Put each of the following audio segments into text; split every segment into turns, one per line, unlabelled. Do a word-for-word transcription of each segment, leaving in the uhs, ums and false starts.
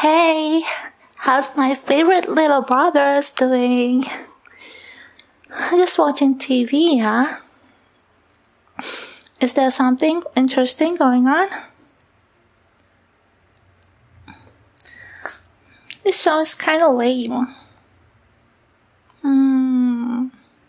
Hey, how's my favorite little brothers doing? Just watching T V, huh? Is there something interesting going on? This show is kind of lame. Hmm.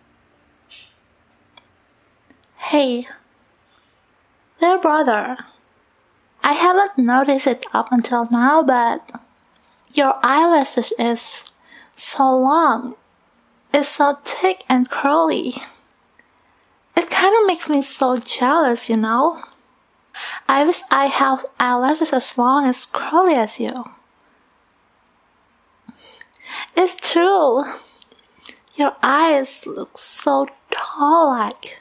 Hey, little brother. I haven't noticed it up until now, but your eyelashes is so long. It's so thick and curly. It kind of makes me so jealous, you know? I wish I have eyelashes as long as curly as you. It's true. Your eyes look so tall-like.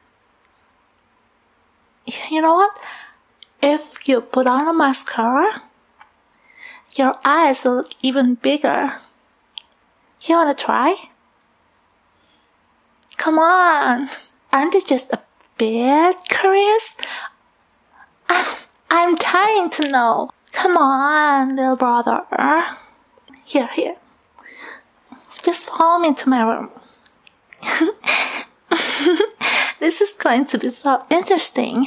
You know what? If you put on a mascara, your eyes will look even bigger. You wanna try? Come on, aren't you just a bit curious? I'm, I'm dying to know. Come on, little brother. Here, here. Just follow me to my room. This is going to be so interesting.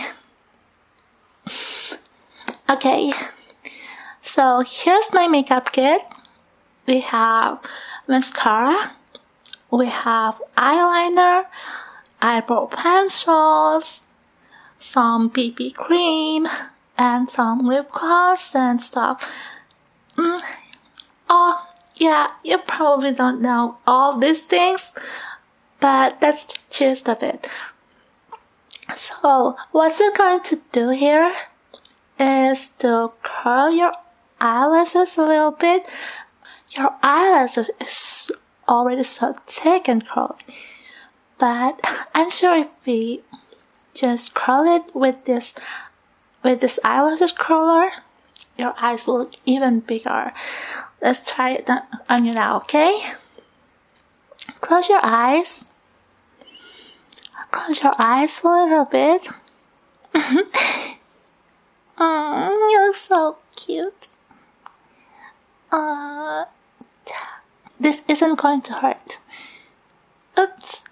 Okay, so here's my makeup kit. We have mascara, we have eyeliner, eyebrow pencils, some B B cream, and some lip gloss and stuff. Mm. Oh, yeah, you probably don't know all these things, but that's the gist of it. So, what we're going to do here is to curl your eyelashes a little bit. Your eyelashes is already so thick and curly, but I'm sure if we just curl it with this with this eyelashes curler, your eyes will look even bigger. Let's try it on you now, okay? Close your eyes. Close your eyes a little bit. Mm, you look so cute. Uh, this isn't going to hurt. Oops.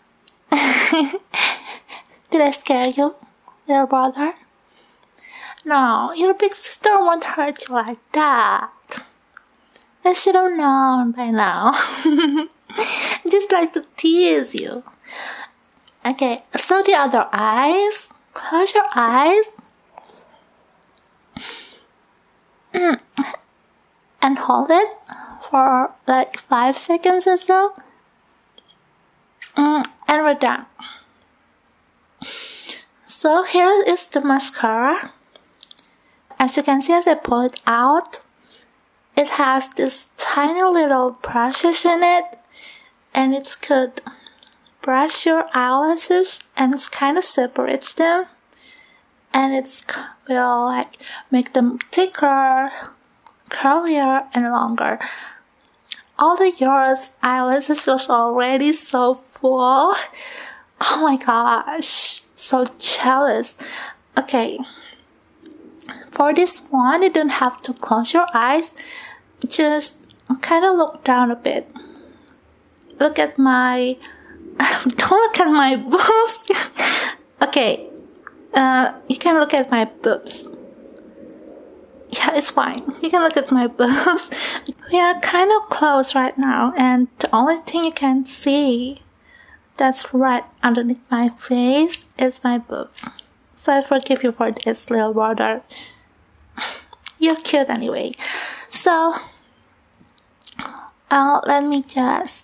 Did I scare you, little brother? No, your big sister won't hurt you like that. I should have known by now. Just like to tease you. Okay, so the other eyes. Close your eyes. And hold it for like five seconds or so. Mm, and we're done. So here is the mascara. As you can see, as I pull it out, it has this tiny little brushes in it, and it could brush your eyelashes, and it kind of separates them, and it will like make them thicker, curlier, and longer. Although yours eyelashes are already so full. Oh my gosh, so jealous. Okay, for this one, you don't have to close your eyes. Just kind of look down a bit. Look at my... Don't look at my boobs. Okay, uh, you can look at my boobs. Yeah, it's fine. You can look at my boobs. We are kind of close right now, and the only thing you can see that's right underneath my face is my boobs. So I forgive you for this, little brother. You're cute anyway. So, uh, let me just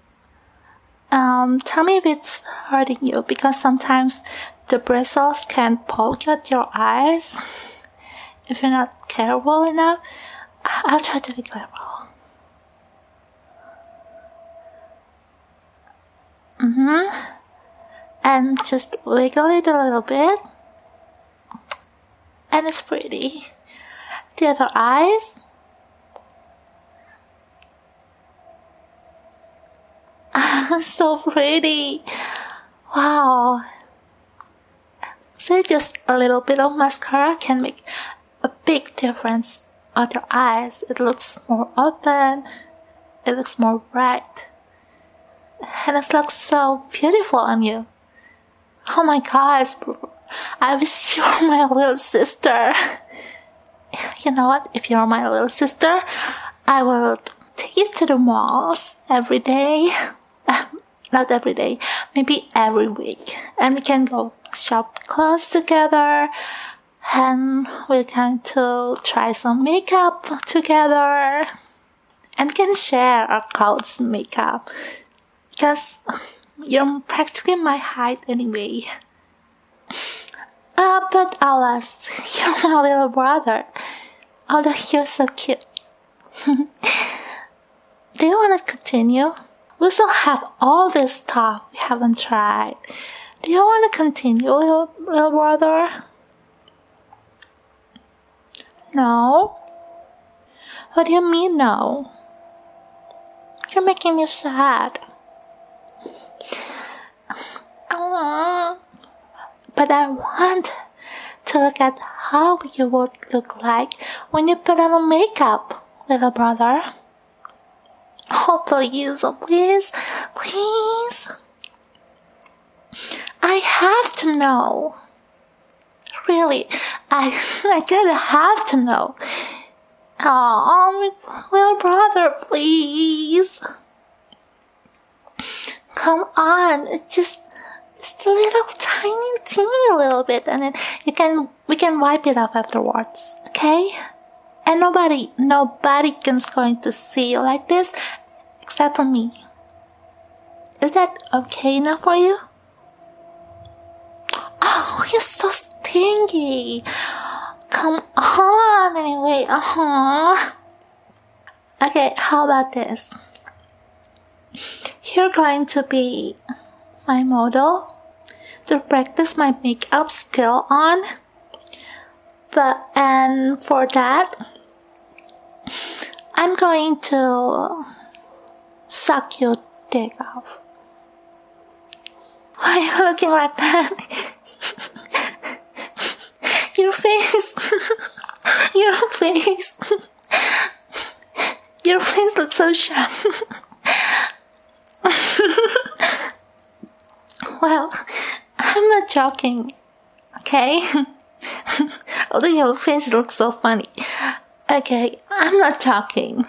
um, tell me if it's hurting you, because sometimes the bristles can poke at your eyes if you're not careful enough. I'll try to be careful. Mm-hmm. And just wiggle it a little bit. And it's pretty. The other eyes. So pretty. Wow. So just a little bit of mascara can make a big difference other eyes, it looks more open, it looks more bright, and it looks so beautiful on you. Oh my gosh, I wish you were my little sister. You know what? If you're my little sister, I will take you to the malls every day. Not every day, maybe every week. And we can go shop clothes together. And we're going to try some makeup together. And can share our clothes and makeup. Because you're practically my height anyway. Uh, but alas, you're my little brother. Although you're so cute. Do you want to continue? We still have all this stuff we haven't tried. Do you want to continue, little, little brother? No? What do you mean no? You're making me sad. Uh, but I want to look at how you would look like when you put on makeup, little brother. Oh, please, oh, please, please. I have to know. Really, I, I gotta have to know. Oh, my little brother, please. Come on, it's just, just a little tiny, teeny little bit, and then you can, we can wipe it off afterwards, okay? And nobody, nobody is going to see you like this, except for me. Is that okay enough for you? Oh, you're so stingy. Come on, anyway. Uh-huh. Okay, how about this? You're going to be my model to practice my makeup skill on. But, and for that, I'm going to suck your dick off. Why are you looking like that? Your face. Your face. Your face looks so sharp. Well, I'm not joking. Okay? Although your face looks so funny. Okay, I'm not joking.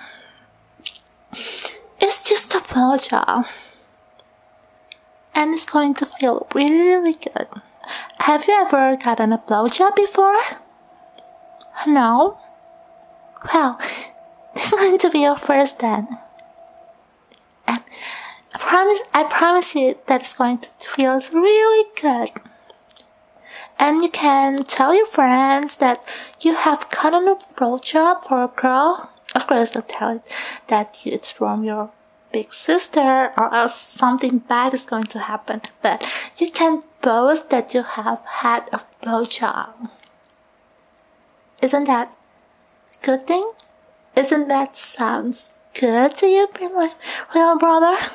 It's just a blowjob. And it's going to feel really good. Have you ever gotten a blowjob before? No? Well, this is going to be your first then. And I promise, I promise you that it's going to feel really good. And you can tell your friends that you have gotten a blowjob for a girl. Of course, don't tell it that it's from your big sister, or else something bad is going to happen. But you can boast that you have had a blowjob. Isn't that a good thing? Isn't that sounds good to you, my little brother?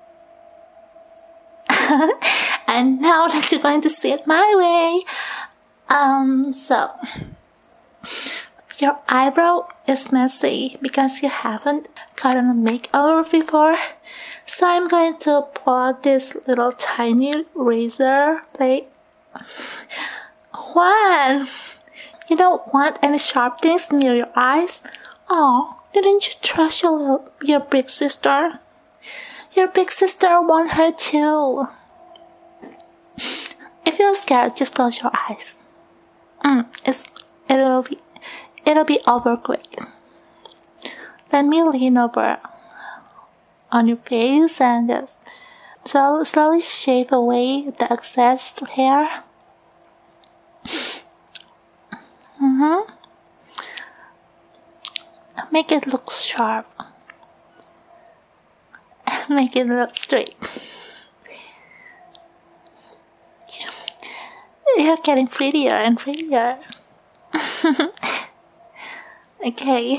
And now that you're going to see it my way, um, so your eyebrow is messy because you haven't gotten a makeover before. So I'm going to pull out this little tiny razor blade. What? You don't want any sharp things near your eyes? Oh, didn't you trust your little, your big sister? Your big sister won't hurt you. If you're scared, just close your eyes. Mm, it's it'll be it'll be over quick. Let me lean over on your face and just so slowly shave away the excess hair. Mm-hmm. Make it look sharp. Make it look straight. You're getting prettier and prettier. Okay.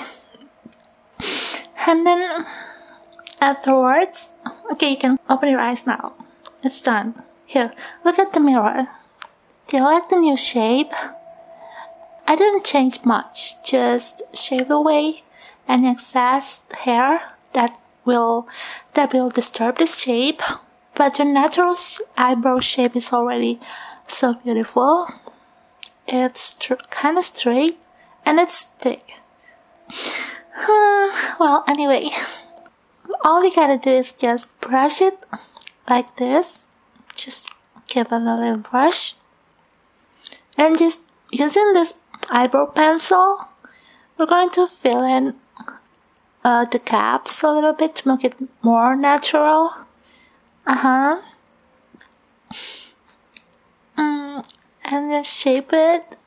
And then afterwards, okay, you can open your eyes now. It's done. Here, look at the mirror. Do you like the new shape? I didn't change much, just shaved away any excess hair that will that will disturb the shape. But your natural eyebrow shape is already so beautiful. It's kind of straight and it's thick. Well, anyway, all we gotta do is just brush it like this. Just give it a little brush. And just using this eyebrow pencil, we're going to fill in uh, the gaps a little bit to make it more natural. Uh-huh. Mm, and then shape it.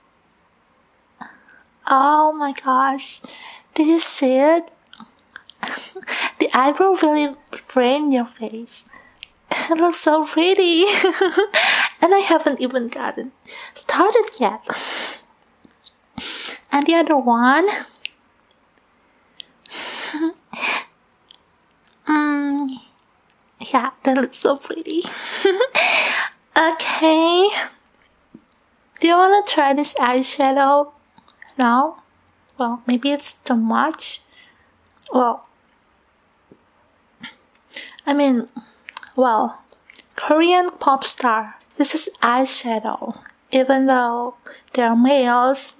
Oh my gosh. Did you see it? The eyebrow really framed your face. It looks so pretty. And I haven't even gotten started yet. And the other one. mm, yeah, that looks so pretty. Okay. Do you want to try this eyeshadow? No? Well, maybe it's too much. Well, I mean, well, Korean pop star. This is eyeshadow, even though they're males.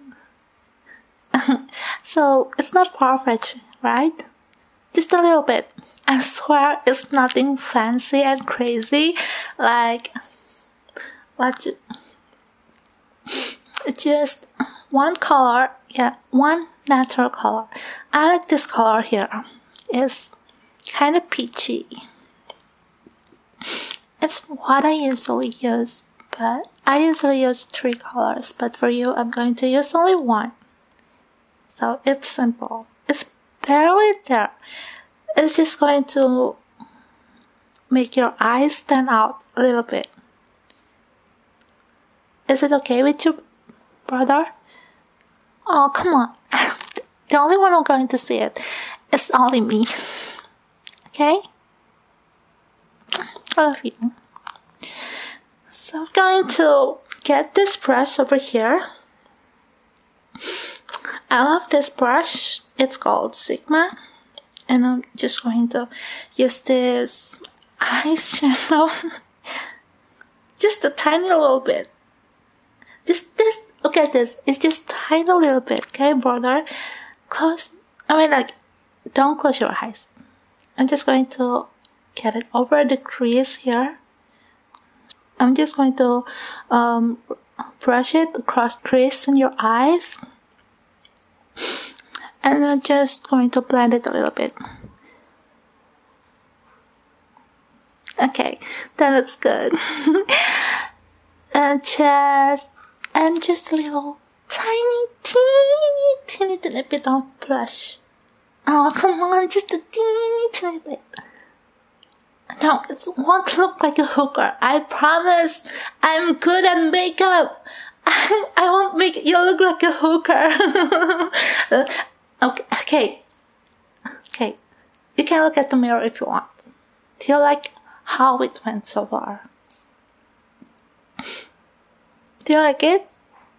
So it's not perfect, right? Just a little bit. I swear it's nothing fancy and crazy. Like, what? It's just one color. Yeah, one natural color. I like this color here. It's kind of peachy. It's what I usually use, but I usually use three colors, but for you I'm going to use only one. So it's simple. It's barely there. It's just going to make your eyes stand out a little bit. Is it okay with you, brother? Oh, come on. The only one I'm going to see it is only me. Okay? I love you. So I'm going to get this brush over here. I love this brush. It's called Sigma. And I'm just going to use this eyeshadow. Just a tiny little bit. Just this. Look at this. It's just tiny little bit. Okay, brother? Close. I mean, like, don't close your eyes. I'm just going to get it over the crease here. I'm just going to um, brush it across the crease in your eyes. And I'm just going to blend it a little bit. Okay, that looks good. And just, and just a little tiny, teeny, teeny, teeny bit of blush. Oh, come on, just a teeny, teeny bit. No, it won't look like a hooker. I promise. I'm good at makeup. I, I won't make you look like a hooker. okay, okay, okay. You can look at the mirror if you want. Do you like how it went so far? Do you like it?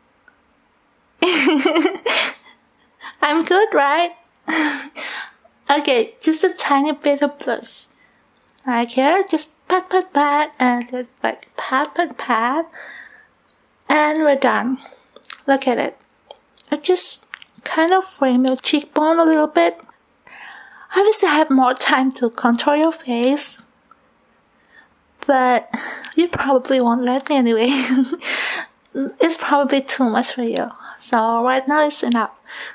I'm good, right? Okay, just a tiny bit of blush. Like here, just pat, pat, pat, and just like pat, pat, pat. And we're done. Look at it. I just kind of frame your cheekbone a little bit. Obviously, I have more time to contour your face. But you probably won't let me anyway. It's probably too much for you. So right now it's enough.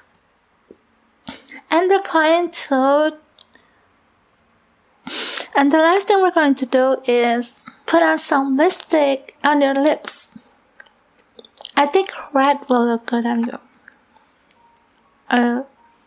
And we're going to... And the last thing we're going to do is put on some lipstick on your lips. I think red will look good on you. Uh,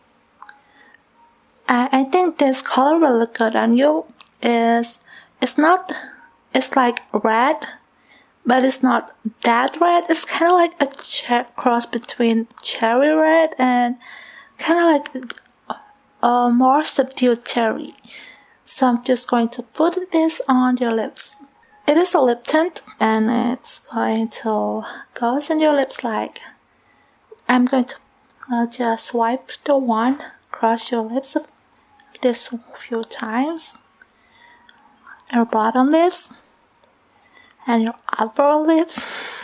I, I think this color will look good on you. Is it's not, it's like red, but it's not that red. It's kind of like a cher- cross between cherry red and kind of like a more subdued cherry. So I'm just going to put this on your lips. It is a lip tint and it's going to go in your lips like I'm going to uh, just swipe the one across your lips this few times. Your bottom lips and your upper lips.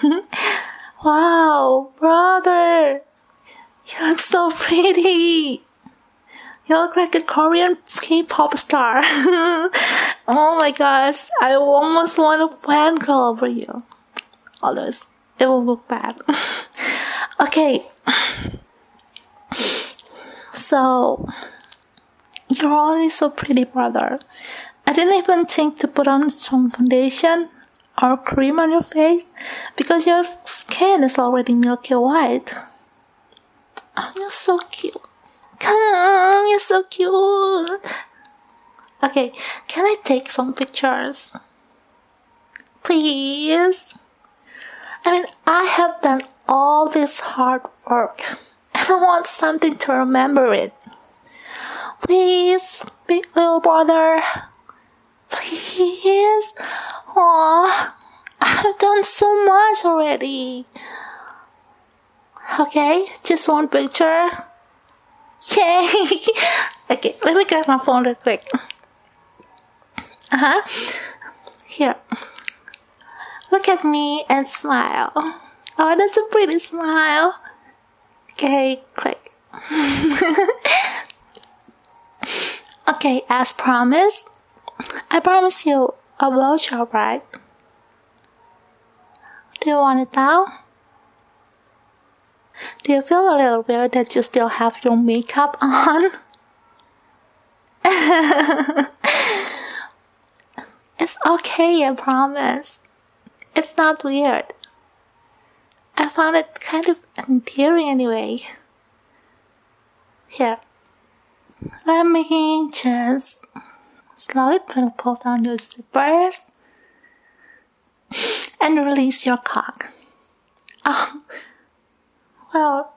Wow, brother, you look so pretty. You look like a Korean K-pop star. Oh my gosh, I almost want to fangirl over you. Although it will look bad. Okay. So, you're already so pretty, brother. I didn't even think to put on some foundation or cream on your face because your skin is already milky white. Oh, you're so cute. Come on, you're so cute. Okay, can I take some pictures? Please? I mean, I have done all this hard work and I want something to remember it. Please, big little brother. Please. Aww, I've done so much already. Okay, just one picture. Yay! Okay, let me grab my phone real quick. Uh-huh. Here. Look at me and smile. Oh, that's a pretty smile. Okay, click. Okay, as promised, I promise you a blowjob, right? Do you want it now? Do you feel a little weird that you still have your makeup on? It's okay, I promise. It's not weird. I found it kind of endearing anyway. Here. Let me just slowly pull down your zippers and release your cock. Oh, well,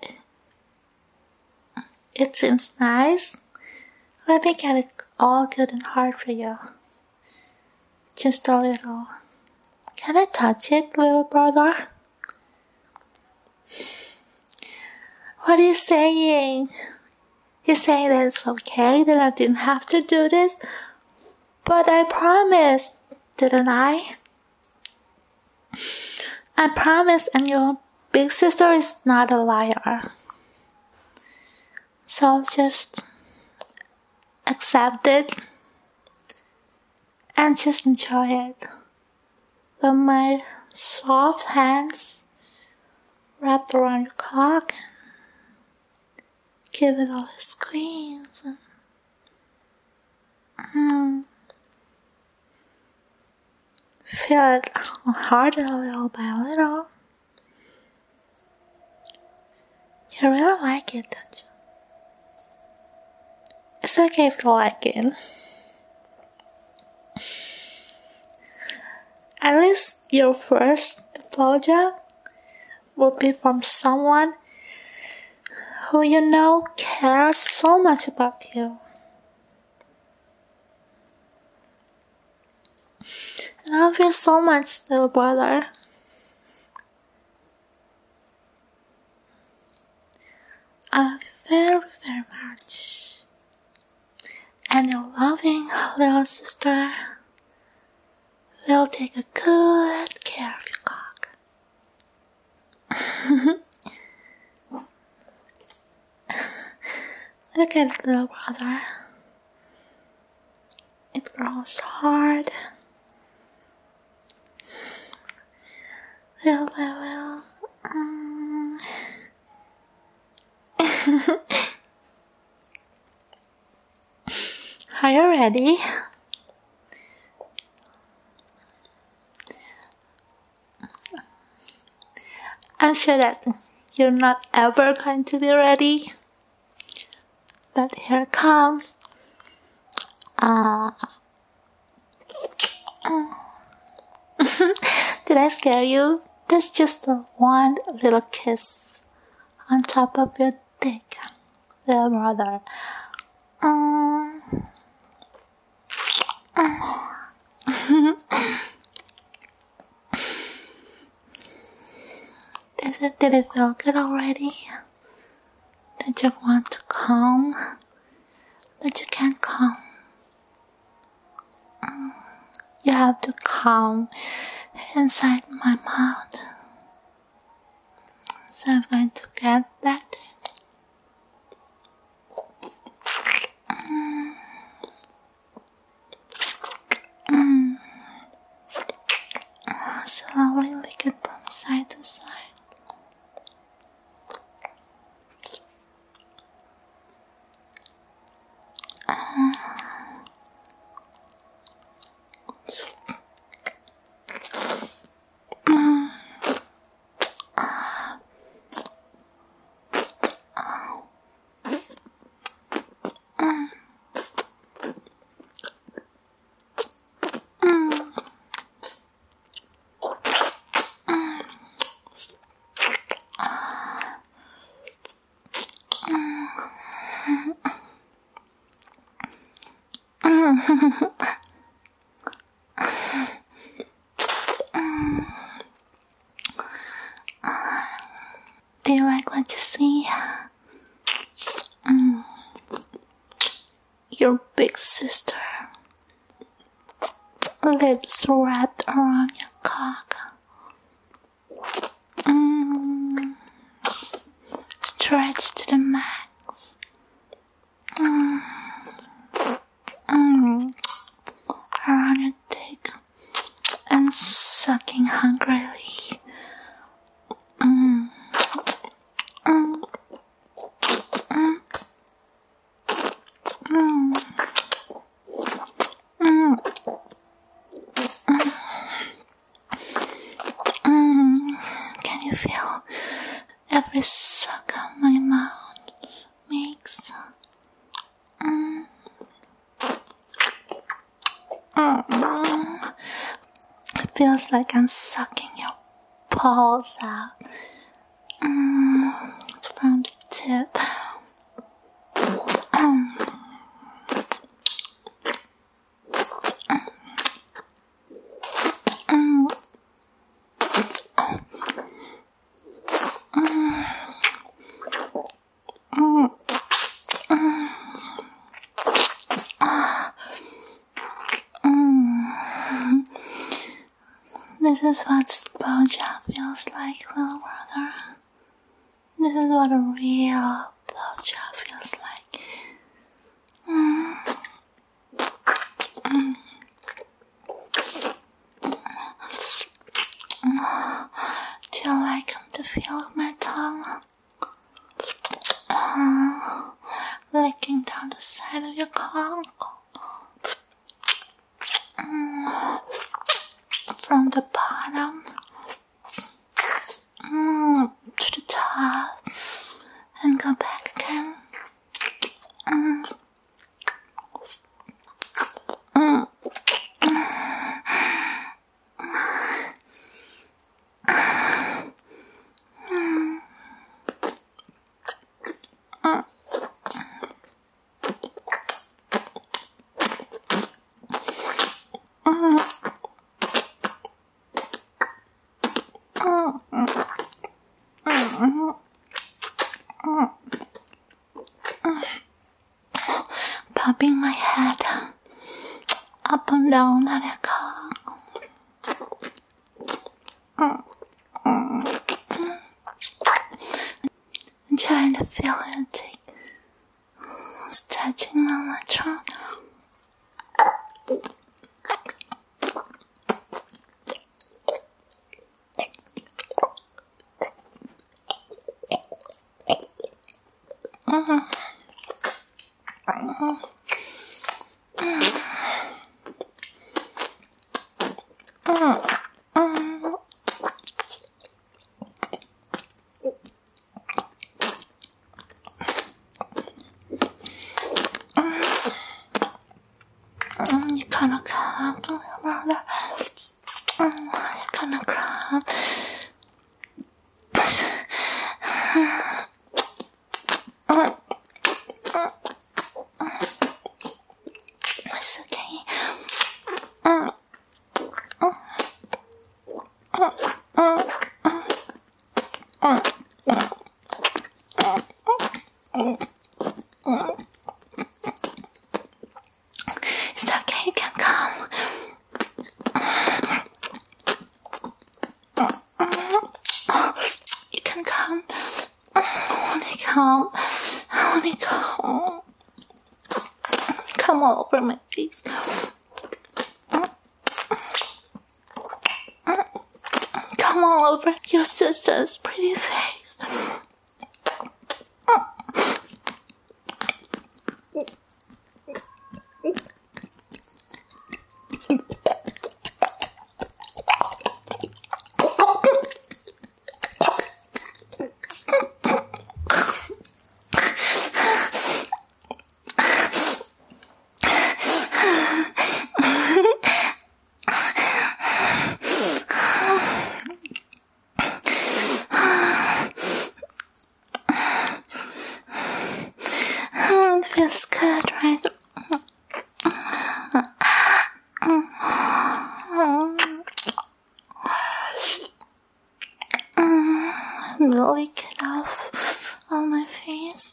it seems nice. Let me get it all good and hard for you. Just a little. Can I touch it, little brother? What are you saying? You're saying that it's okay that I didn't have to do this? But I promised, didn't I? I promised, and your big sister is not a liar. So just accept it and just enjoy it. With my soft hands wrapped around your cock and give it all a squeeze. And, mm, feel it harder little by little. You really like it, don't you? It's okay if you like it. At least your first blowjob will be from someone who you know cares so much about you. I love you so much, little brother. I love you very, very much. And your loving little sister will take a good care of your cock. Look at it, little brother. It grows hard. Little by little. Mm. Are you ready? I'm sure that you're not ever going to be ready. But here it comes. Uh, Did I scare you? That's just the one little kiss on top of your dick, little brother. Um, Did it, did it feel good already? that you want to calm, that you can't calm. You have to calm inside my mouth. So I'm going to get that. Mm. Mm. Slowly lick it from side to side. Mm. Mm. Do you like what you see? Mm. Your big sister. Lips wrapped around your cock. Mm. Stretched to the max. Mm. Mm. Around your dick and sucking hungrily. Mm. Mm. Mm. Mm. Mm. Mm. Can you feel every suck of my mouth makes? Mm. Mm. It feels like I'm sucking your balls out. Mm. From the tip. Mm. Mm. Mm. Mm. Mm. This is what blowjob feels like, little brother. This is what a real blowjob feels like. Mm. Mm. Do you like the feel of my tongue? Uh, licking down the side of your cock. Mm. From the bottom mm. to the top and go back again. Mm. Mm. Popping my head up and down on your cock. And trying to feel your dick stretching on my trunk. Mm-hmm. Mm-hmm. You kinda come, little brother. You kinda come. It's okay. come. I wanna come. Come all over my face. Come all over your sister's pretty face. It feels good, right? Lick it off on my face.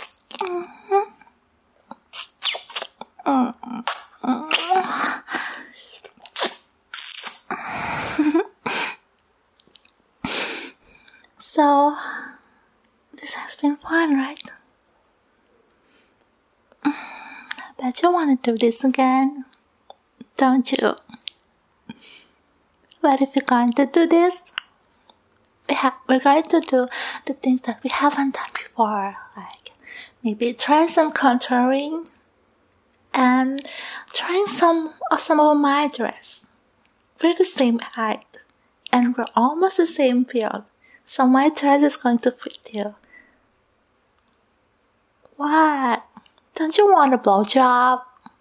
So, this has been fun, right? I bet you want to do this again, don't you? But if you're going to do this, we have, we're going to do the things that we haven't done before, like maybe try some contouring and trying some of some of my dress. We're the same height and we're almost the same build, so my dress is going to fit you. What? Don't you want a blowjob?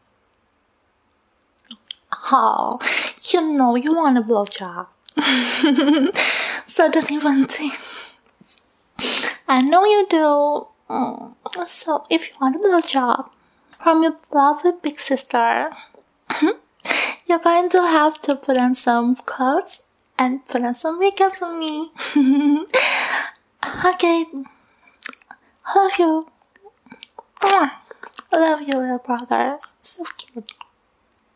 Oh, you know you want a blowjob. So don't even think. I know you do. Mm. So if you want a blowjob from your lovely big sister, you're going to have to put on some clothes and put on some makeup for me. Okay. Love you. I love you, little brother. So cute.